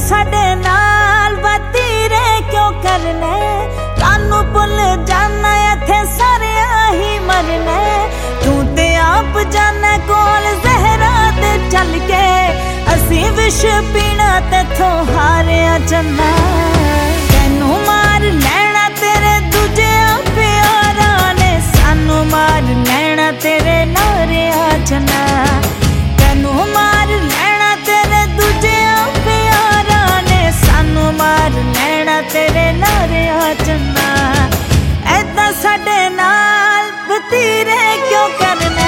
साडे नाल वतीरे क्यों करने, सानू भुल जाना इत्थे सारिया ही मरने। तू ते आप जाने कोल जहरा ते चल के, असी विश पीना तेथों हारिया चन्ना। तेनू मार लैना तेरे दूजे प्यारा ने, सानू मार लैना तेरे नारिया चन्ना। तेनू मार लैना तेरे दूजे प्यारा ने, सानू मार लैना तेरे नारिया चन्ना। ऐदां साडे नाल वतीरे क्यों करने।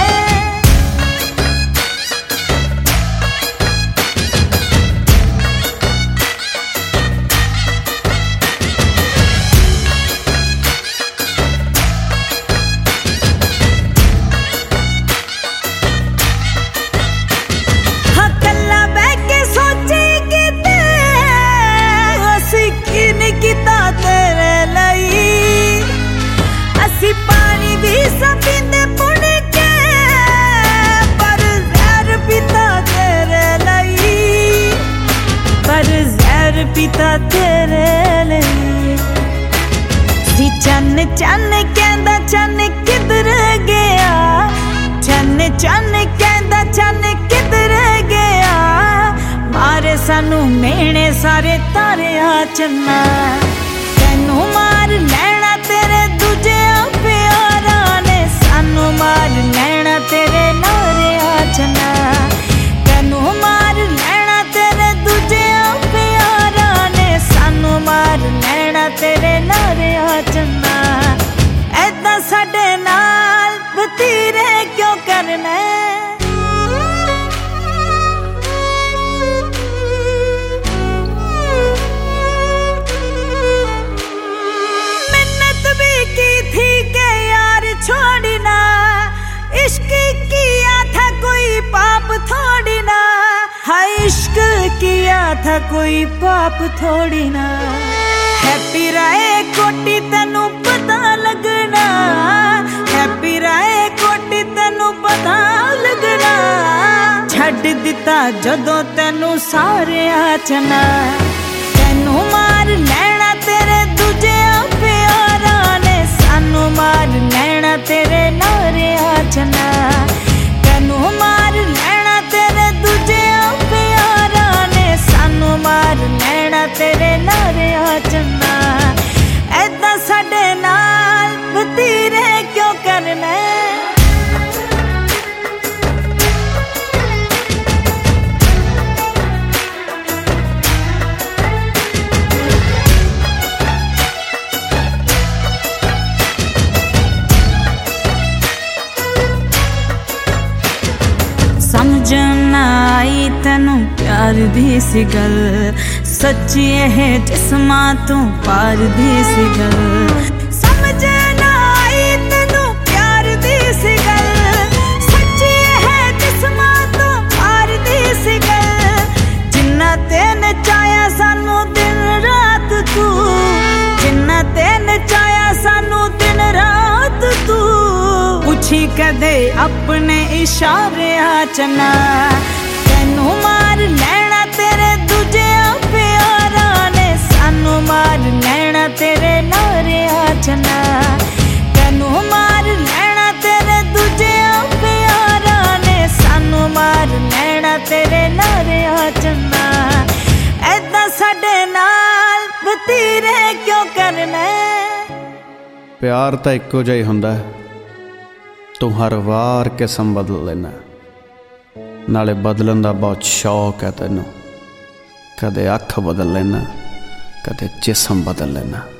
पानी भी सब पींदे पुण के, पर जहर पीता तेरे लई, पर जहर पीता तेरे लई। सी चन चन कहंदा चन किधर गया, चन चन कहंदा चन किधर गया। मारे सानू मेहने सारे तारिया चन्ना। तेनू मार लैना तेरे दूजे प्यारा ने, सानू मार लैना तेरे नारिया चन्ना। तेनू मार लैना तेरे दूजे प्यारा ने, सानू मार लैना तेरे नारिया चन्ना। ऐदां साडे नाल वतीरे क्यों करने। छोड़ी ना इश्क किया था कोई पाप थोड़ी ना, हाय इश्क किया था कोई पाप थोड़ी ना। हैप्पी राय कोटी तेनू पता लगना, हैप्पी राय कोटी तेनू पता लगना। छड्ड दिता जदों तेनू सारे चना। तेनू मार लैना तेरे दूजे प्यारा ने, सानू मार लैना तेरे नारिया चन्ना। तेनू मार लैना तेरे दूजे प्यारा ने, सानू मार लैना तेरे नारिया चन्ना। ऐदां साडे नाल वतीरे क्यों करने। समझ ना आई तेनू प्यार दी सी गल, सच्ची है जिस्मां तू पार दी सी गल। समझ ना आई तेनू प्यार दी सी गल, सच्ची है जिस्मां तू पार दी सी गल। जिन्ना तेन चाया सानू दिन रात तू, जिन्ना तेन चाया सानू दिन रात तू। पूछी कदे अपने इशारे चन्ना। तेनू मार लैना तेरे दूजे प्यारा ने, सानू मार लैना तेरे नारिया चन्ना। तेनू मार लैना तेरे दूजे प्यारा ने, सानू मार लैना तेरे नारिया चन्ना। ऐदां साडे नाल वतीरे क्यों करने। प्यार तां इक्को जिहा ही हुंदा, तू हर वार किस्म बदल लेना। नाले बदलन दा बहुत शौक है तैनू, कदे अख बदल लेना, कदे जिस्म बदल लेना।